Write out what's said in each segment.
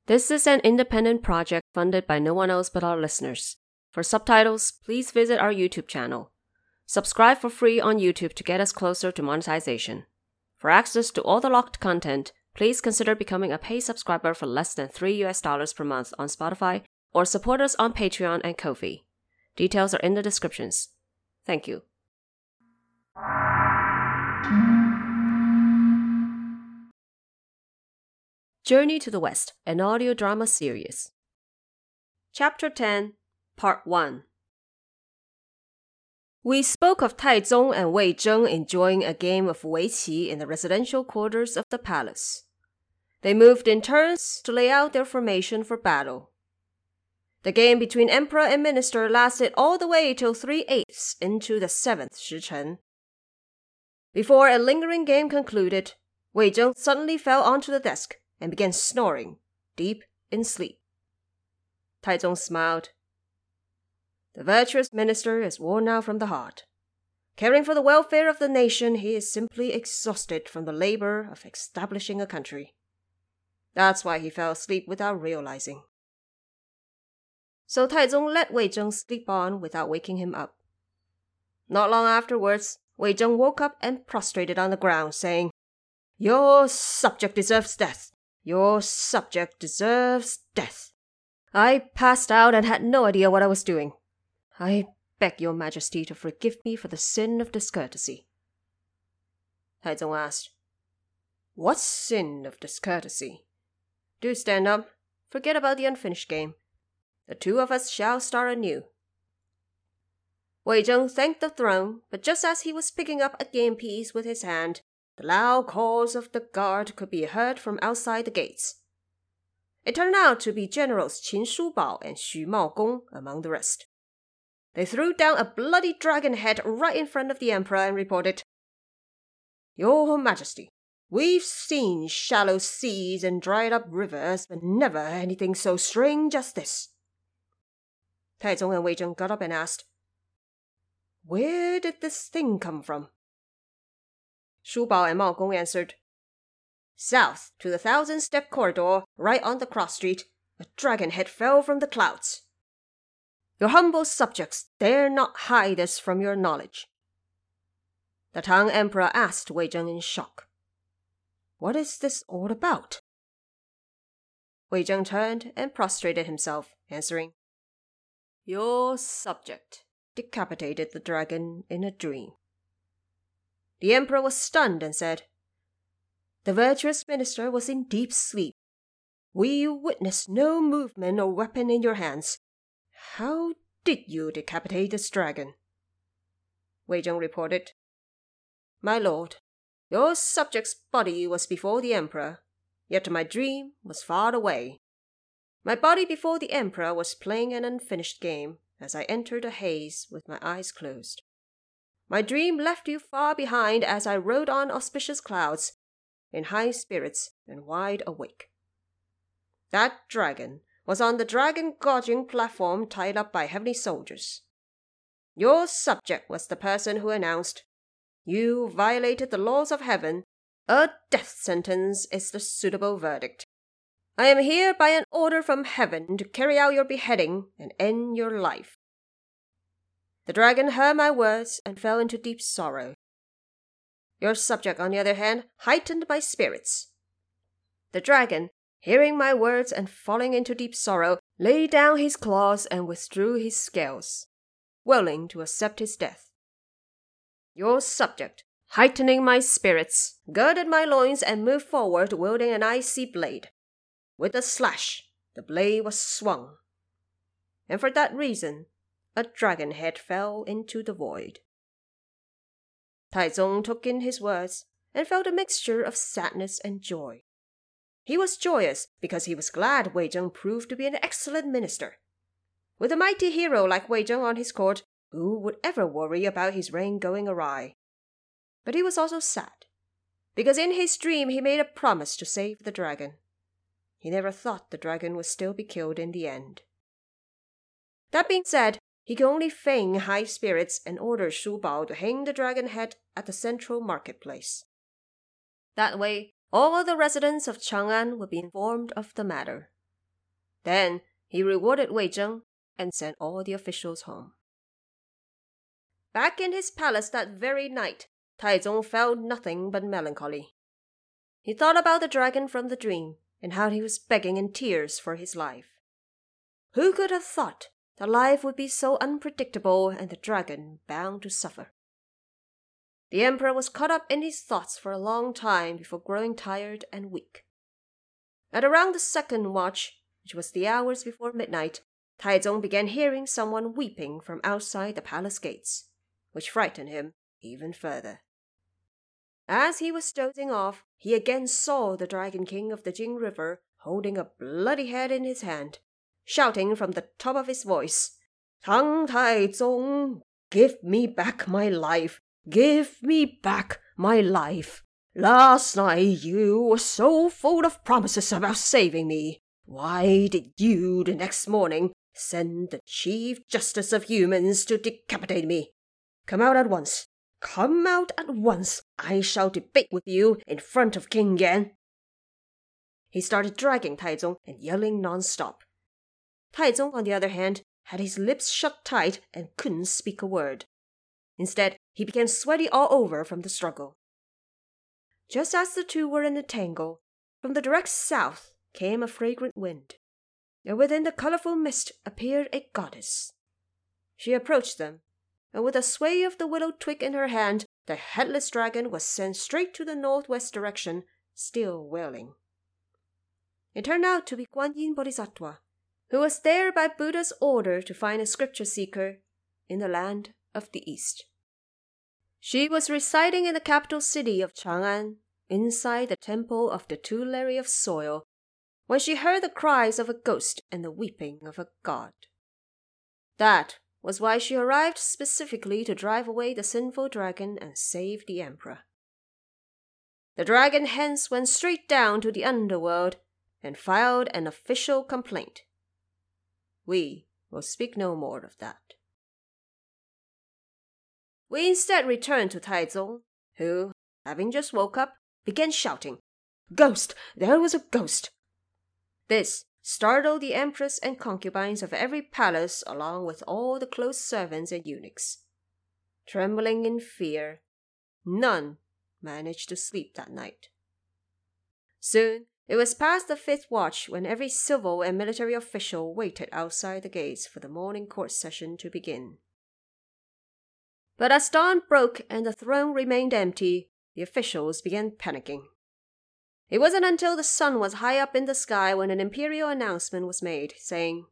This is an independent project funded by no one else but our listeners. For subtitles, please visit our YouTube channel. Subscribe for free on YouTube to get us closer to monetization. For access to all the locked content, please consider becoming a paid subscriber for less than $3 per month on Spotify or support us on Patreon and Ko-fi. Details are in the descriptions. Thank you. Journey to the West, an audio drama series. Chapter 10, Part 1. We spoke of Taizong and Wei Zheng enjoying a game of Weiqi in the residential quarters of the palace. They moved in turns to lay out their formation for battle. The game between emperor and minister lasted all the way till 3/8 into the 7th Shichen. Before a lingering game concluded, Wei Zheng suddenly fell onto the desk and began snoring, deep in sleep. Taizong smiled. The virtuous minister is worn out from the heart. Caring for the welfare of the nation, he is simply exhausted from the labor of establishing a country. That's why he fell asleep without realizing. So Taizong let Wei Zheng sleep on without waking him up. Not long afterwards, Wei Zheng woke up and prostrated on the ground, saying, "Your subject deserves death. Your subject deserves death. I passed out and had no idea what I was doing. I beg your majesty to forgive me for the sin of discourtesy." Taizong asked, "What sin of discourtesy? Do stand up. Forget about the unfinished game. The two of us shall start anew." Wei Zheng thanked the throne, but just as he was picking up a game piece with his hand, the loud calls of the guard could be heard from outside the gates. It turned out to be Generals Qin Shubao and Xu Maogong among the rest. They threw down a bloody dragon head right in front of the emperor and reported, "Your Majesty, we've seen shallow seas and dried up rivers, but never anything so strange as this." Taizong and Wei Zheng got up and asked, "Where did this thing come from?" Shu Bao and Mao Gong answered, "South to the 1,000-step corridor, right on the cross street, a dragon head fell from the clouds. Your humble subjects dare not hide this from your knowledge." The Tang Emperor asked Wei Zheng in shock, "What is this all about?" Wei Zheng turned and prostrated himself, answering, "Your subject decapitated the dragon in a dream." The emperor was stunned and said, "The virtuous minister was in deep sleep. We witnessed no movement or weapon in your hands. How did you decapitate this dragon?" Wei Zheng reported, "My lord, your subject's body was before the emperor, yet my dream was far away. My body before the emperor was playing an unfinished game as I entered a haze with my eyes closed. My dream left you far behind as I rode on auspicious clouds, in high spirits and wide awake. That dragon was on the dragon-gorging platform tied up by heavenly soldiers. Your subject was the person who announced, 'You violated the laws of heaven. A death sentence is the suitable verdict. I am here by an order from heaven to carry out your beheading and end your life.' The dragon heard my words and fell into deep sorrow. Your subject, on the other hand, heightened my spirits. The dragon, hearing my words and falling into deep sorrow, laid down his claws and withdrew his scales, willing to accept his death. Your subject, heightening my spirits, girded my loins and moved forward wielding an icy blade. With a slash, the blade was swung. And for that reason, a dragon head fell into the void." Taizong took in his words and felt a mixture of sadness and joy. He was joyous because he was glad Wei Zheng proved to be an excellent minister. With a mighty hero like Wei Zheng on his court, who would ever worry about his reign going awry? But he was also sad, because in his dream he made a promise to save the dragon. He never thought the dragon would still be killed in the end. That being said, he could only feign high spirits and order Shu Bao to hang the dragon head at the central marketplace. That way, all the residents of Chang'an would be informed of the matter. Then he rewarded Wei Zheng and sent all the officials home. Back in his palace that very night, Taizong felt nothing but melancholy. He thought about the dragon from the dream and how he was begging in tears for his life. Who could have thought that life would be so unpredictable and the dragon bound to suffer? The emperor was caught up in his thoughts for a long time before growing tired and weak. At around the second watch, which was the hours before midnight, Taizong began hearing someone weeping from outside the palace gates, which frightened him even further. As he was dozing off, he again saw the Dragon King of the Jing River holding a bloody head in his hand, shouting from the top of his voice, "Tang Taizong, give me back my life! Give me back my life! Last night you were so full of promises about saving me. Why did you the next morning send the Chief Justice of Humans to decapitate me? Come out at once! Come out at once! I shall debate with you in front of King Yan." He started dragging Taizong and yelling non-stop. Taizong, on the other hand, had his lips shut tight and couldn't speak a word. Instead, he became sweaty all over from the struggle. Just as the two were in a tangle, from the direct south came a fragrant wind, and within the colorful mist appeared a goddess. She approached them, and with a sway of the willow twig in her hand, the headless dragon was sent straight to the northwest direction, still wailing. It turned out to be Guan Yin Bodhisattva, who was there by Buddha's order to find a scripture seeker in the land of the East. She was residing in the capital city of Chang'an, inside the temple of the Tuilary of Soil, when she heard the cries of a ghost and the weeping of a god. That was why she arrived specifically to drive away the sinful dragon and save the emperor. The dragon hence went straight down to the underworld and filed an official complaint. We will speak no more of that. We instead returned to Taizong, who, having just woke up, began shouting, "Ghost! There was a ghost!" This startled the empress and concubines of every palace along with all the close servants and eunuchs. Trembling in fear, none managed to sleep that night. Soon, it was past the 5th watch when every civil and military official waited outside the gates for the morning court session to begin. But as dawn broke and the throne remained empty, the officials began panicking. It wasn't until the sun was high up in the sky when an imperial announcement was made, saying,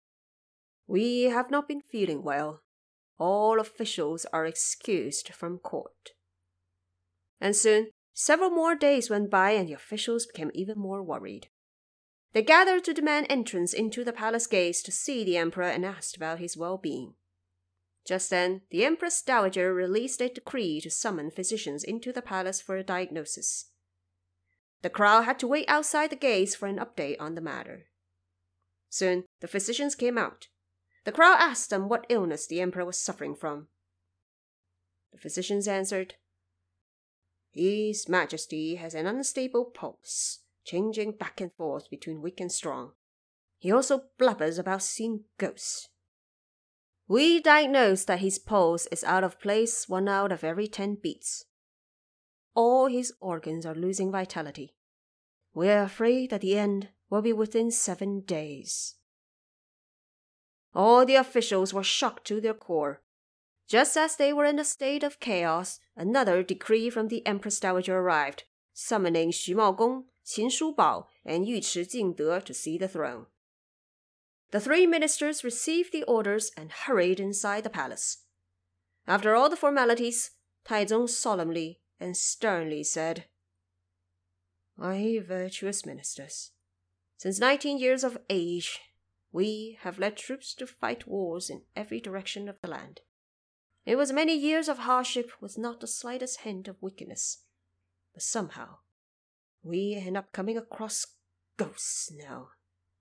"We have not been feeling well. All officials are excused from court." And soon, several more days went by and the officials became even more worried. They gathered to demand entrance into the palace gates to see the emperor and asked about his well-being. Just then, the Empress Dowager released a decree to summon physicians into the palace for a diagnosis. The crowd had to wait outside the gates for an update on the matter. Soon, the physicians came out. The crowd asked them what illness the emperor was suffering from. The physicians answered, "His Majesty has an unstable pulse, changing back and forth between weak and strong. He also blubbers about seeing ghosts. We diagnose that his pulse is out of place 1 out of every 10 beats. All his organs are losing vitality. We are afraid that the end will be within 7 days." All the officials were shocked to their core. Just as they were in a state of chaos, another decree from the Empress Dowager arrived, summoning Xu Maogong, Qin Shubao, and Yuchi Jingde to see the throne. The 3 ministers received the orders and hurried inside the palace. After all the formalities, Taizong solemnly and sternly said, "My virtuous ministers, since 19 years of age, we have led troops to fight wars in every direction of the land. It was many years of hardship with not the slightest hint of wickedness. But somehow, we end up coming across ghosts now."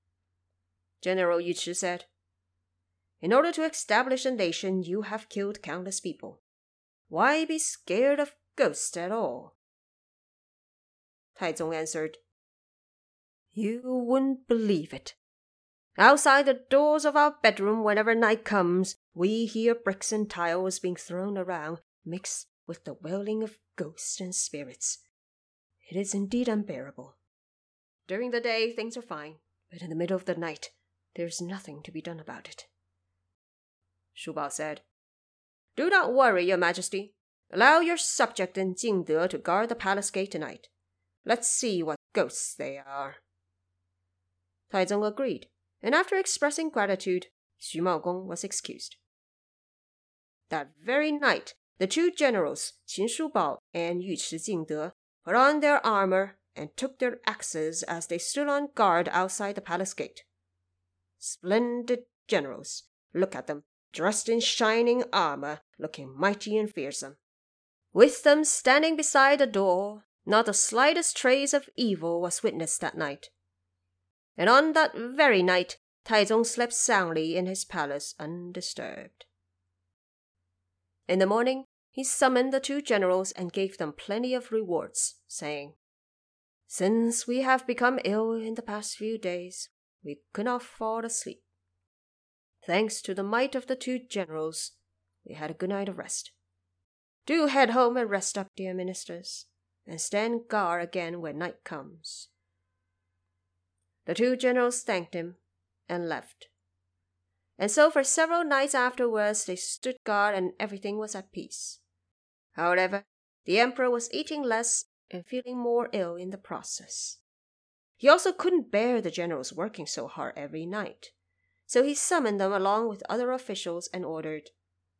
General Yuchi said, "In order to establish a nation, you have killed countless people. Why be scared of ghosts at all?" Taizong answered, "You wouldn't believe it. Outside the doors of our bedroom, whenever night comes, we hear bricks and tiles being thrown around, mixed with the wailing of ghosts and spirits. It is indeed unbearable. During the day, things are fine, but in the middle of the night, there is nothing to be done about it. Shu Bao said, "Do not worry, Your Majesty. Allow your subject and Jingde to guard the palace gate tonight. Let's see what ghosts they are." Taizong agreed, and after expressing gratitude, Xu Maogong was excused. That very night, the two generals, Qin Shubao and Yu Chi Jingde, put on their armor and took their axes as they stood on guard outside the palace gate. Splendid generals. Look at them, dressed in shining armor, looking mighty and fearsome. With them standing beside the door, not the slightest trace of evil was witnessed that night. And on that very night, Taizong slept soundly in his palace undisturbed. In the morning, he summoned the two generals and gave them plenty of rewards, saying, "Since we have become ill in the past few days, we could not fall asleep. Thanks to the might of the two generals, we had a good night of rest. Do head home and rest up, dear ministers, and stand guard again when night comes." The two generals thanked him and left. And so for several nights afterwards they stood guard and everything was at peace. However, the emperor was eating less and feeling more ill in the process. He also couldn't bear the generals working so hard every night, so he summoned them along with other officials and ordered,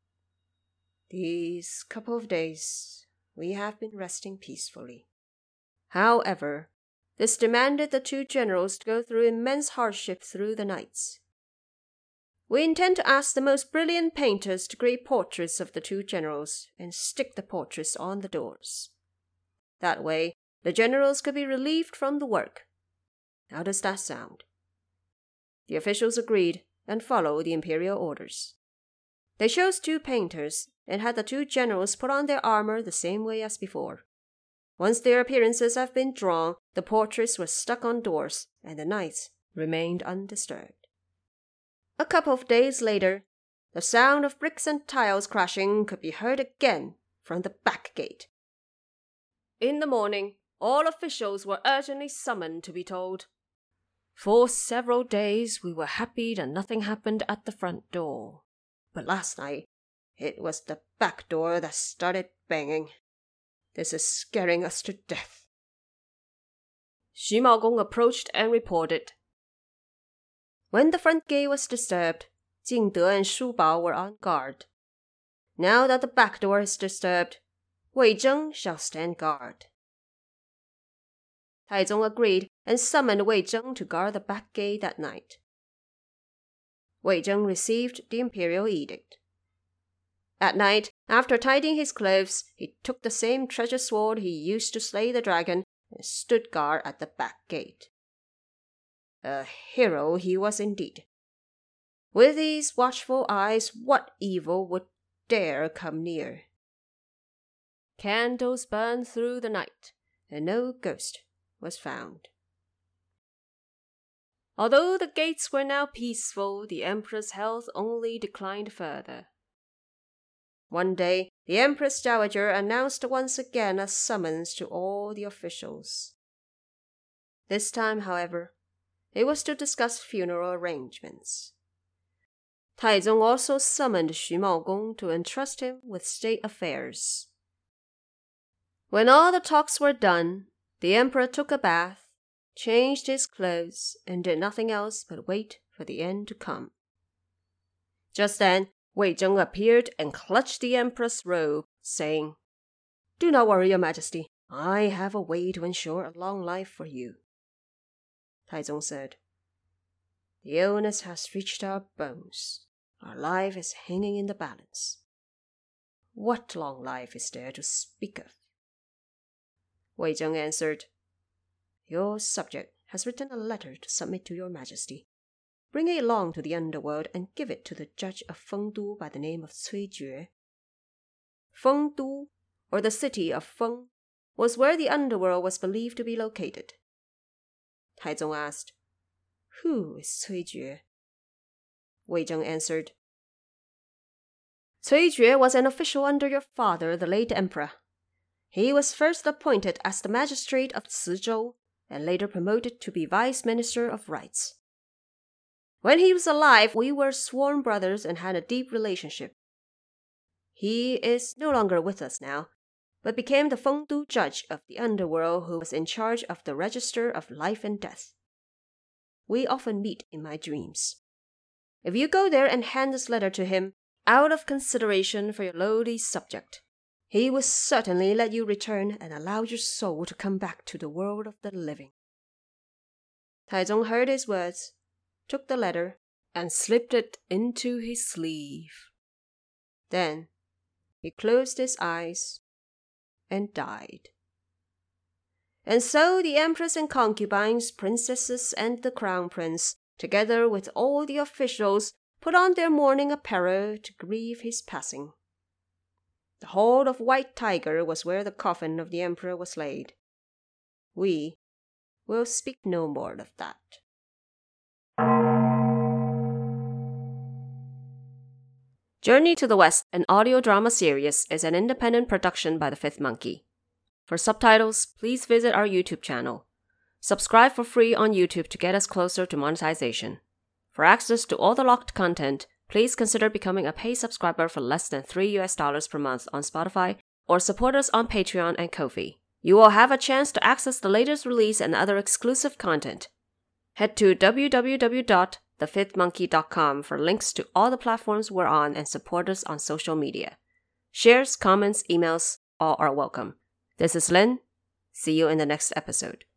"These couple of days we have been resting peacefully." However, this demanded the two generals to go through immense hardship through the nights. "We intend to ask the most brilliant painters to create portraits of the two generals and stick the portraits on the doors. That way, the generals could be relieved from the work. How does that sound?" The officials agreed and followed the imperial orders. They chose two painters and had the two generals put on their armor the same way as before. Once their appearances have been drawn, the portraits were stuck on doors, and the nights remained undisturbed. A couple of days later, the sound of bricks and tiles crashing could be heard again from the back gate. In the morning, all officials were urgently summoned to be told, "For several days we were happy that nothing happened at the front door. But last night, it was the back door that started banging. This is scaring us to death." Xu Maogong approached and reported. When the front gate was disturbed, Jingde and Shu Bao were on guard. Now that the back door is disturbed, Wei Zheng shall stand guard. Taizong agreed and summoned Wei Zheng to guard the back gate that night. Wei Zheng received the imperial edict. At night, after tidying his clothes, he took the same treasure sword he used to slay the dragon and stood guard at the back gate. A hero he was indeed. With his watchful eyes, what evil would dare come near? Candles burned through the night, and no ghost was found. Although the gates were now peaceful, the emperor's health only declined further. One day, the Empress Dowager announced once again a summons to all the officials. This time, however, it was to discuss funeral arrangements. Taizong also summoned Xu Maogong to entrust him with state affairs. When all the talks were done, the emperor took a bath, changed his clothes, and did nothing else but wait for the end to come. Just then, Wei Zheng appeared and clutched the emperor's robe, saying, "Do not worry, Your Majesty. I have a way to ensure a long life for you." Taizong said, "The illness has reached our bones. Our life is hanging in the balance. What long life is there to speak of?" Wei Zheng answered, "Your subject has written a letter to submit to Your Majesty. Bring it along to the underworld and give it to the judge of Fengdu by the name of Cui Jue." Fengdu, or the city of Feng, was where the underworld was believed to be located. Taizong asked, "Who is Cui Jue Wei Zheng answered. Cui Jue was an official under your father, the late emperor. He was first appointed as the magistrate of Cizhou and later promoted to be vice minister of rights. When he was alive, we were sworn brothers and had a deep relationship. He is no longer with us now, but became the Fengdu judge of the underworld who was in charge of the register of life and death. We often meet in my dreams. If you go there and hand this letter to him, out of consideration for your lowly subject, he will certainly let you return and allow your soul to come back to the world of the living. Taizong heard his words, took the letter, and slipped it into his sleeve. Then he closed his eyes and died. And so the empress and concubines, princesses, and the crown prince, together with all the officials, put on their mourning apparel to grieve his passing. The Hall of White Tiger was where the coffin of the emperor was laid. We will speak no more of that. Journey to the West, an audio drama series, is an independent production by The Fifth Monkey. For subtitles, please visit our YouTube channel. Subscribe for free on YouTube to get us closer to monetization. For access to all the locked content, please consider becoming a paid subscriber for less than $3 per month on Spotify or support us on Patreon and Ko-fi. You will have a chance to access the latest release and other exclusive content. Head to www.thefifthmonkey.com for links to all the platforms we're on and support us on social media. Shares, comments, emails, all are welcome. This is Lynn. See you in the next episode.